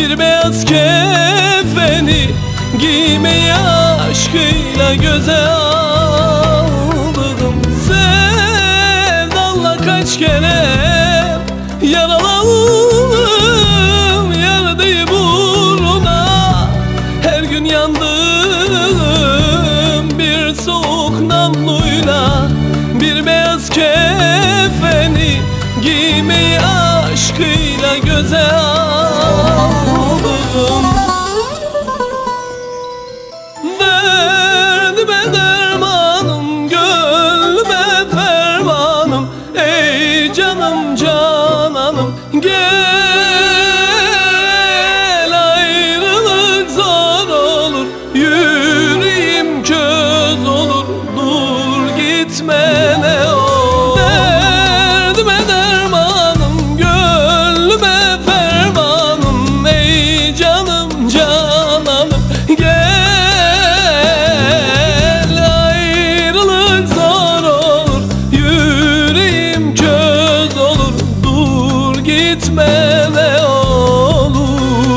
Bir beyaz kefeni giymeyi aşkıyla göze aldım. Sevdalla kaç kere yaralandım, yerdeyim uğruna. Her gün yandım bir soğuk namluyla. Bir beyaz kefeni giymeyi aşkıyla göze aldım. Derdime dermanım, gönlüme fermanım. Ey canım cananım, gel, ayrılık zor olur, yüreğim köz olur. Dur gitme ne olur. Derdime dermanım, gönlüme fermanım. Ey canım cananım, gel, ayrılık zor olur, yüreğim köz olur. Dur gitme ne olur.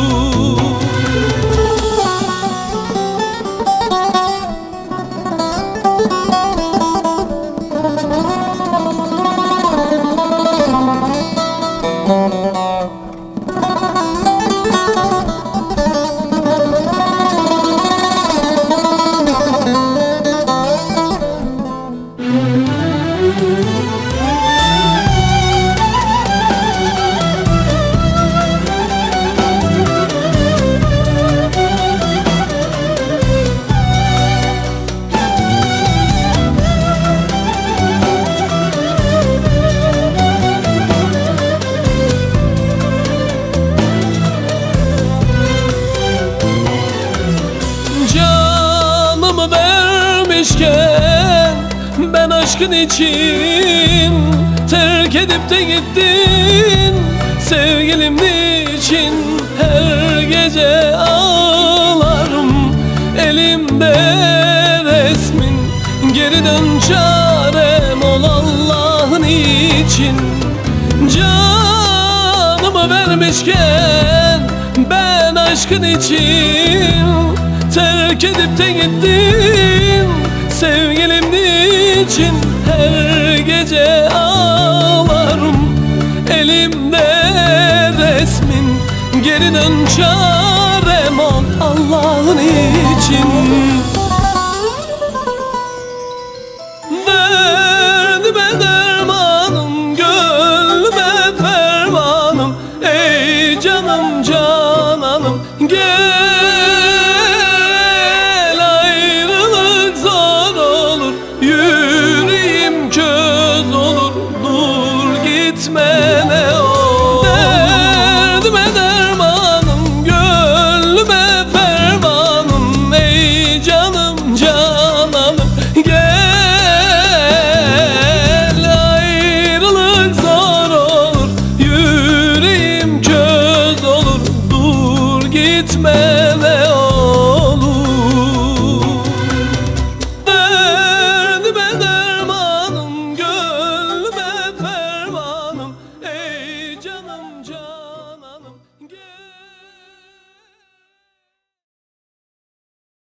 Canımı vermişken ben aşkın için terk edip de gittin. Sevgilim için her gece ağlarım. Elimde resmin, geri dön çarem ol Allah'ın için. Canımı vermişken ben aşkın için terk edip de gittin. Sevgilim için her gece ağlarım. Elimde resmin, geri dön çarem ol Allah'ın için.